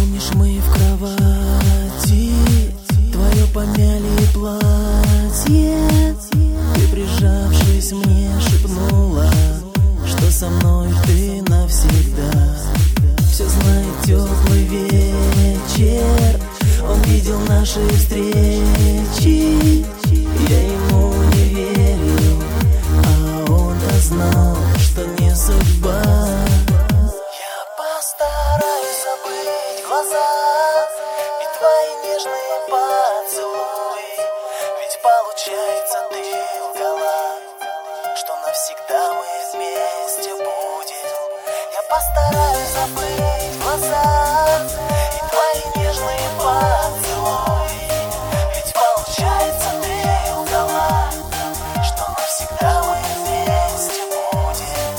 Помнишь, мы в кровати, твое помяли платье. Ты, прижавшись мне, шепнула, что со мной ты навсегда. Все знает теплый вечер, он видел наши встречи. Я ему не верю, а он-то знал, что не судьба. Я постараюсь забыть глаза и твои нежные поцелуи, ведь получается ты лгала, что навсегда мы вместе будем. Я постараюсь забыть глаза и твои нежные поцелуи, ведь получается ты лгала, что навсегда мы вместе будем.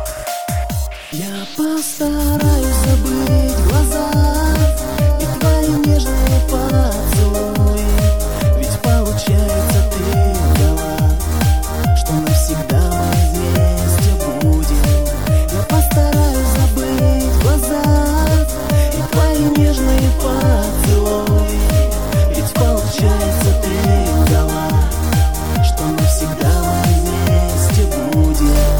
Я постараюсь забыть глаза и твои нежные поцелуи, ведь получается ты лгала, что навсегда мы вместе будем. Я постараюсь забыть глаза и твои нежные поцелуи, ведь получается ты лгала, что навсегда мы вместе будем.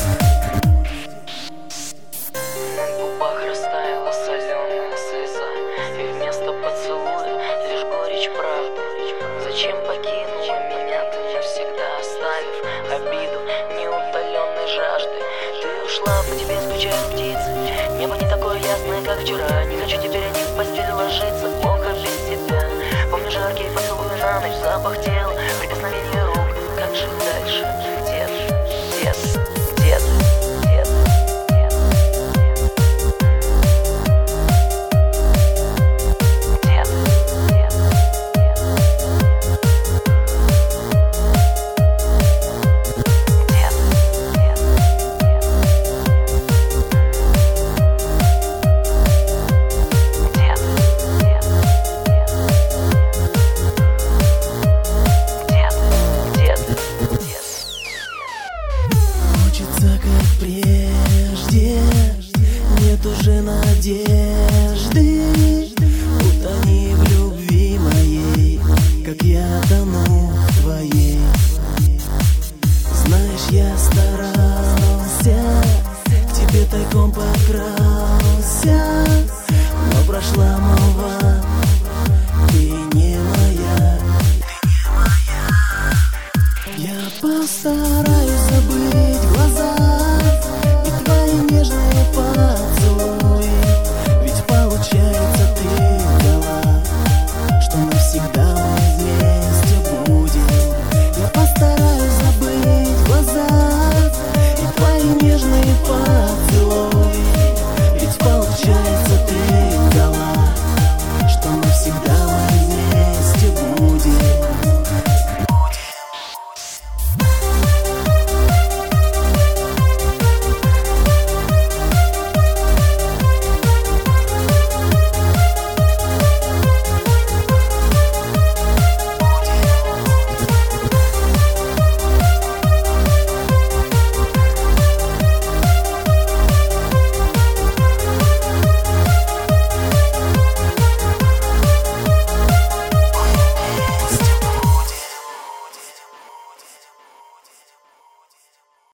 На губах растаяла соленая слеза, и вместо поцелуя лишь горечь правды. Зачем покинула меня ты навсегда, оставив обиду неутоленной жажды? Ты ушла, по тебе скучают птицы, небо не такое ясное, как вчера. Не хочу теперь о них в постель ложиться, плохо без тебя. Помню жаркие поцелуи на ночь, запах тела, прикосновение рук. Как жить дальше? Где ты? Где ты? Где ты? Где ты? Хочется, как прежде, нет уже надежды.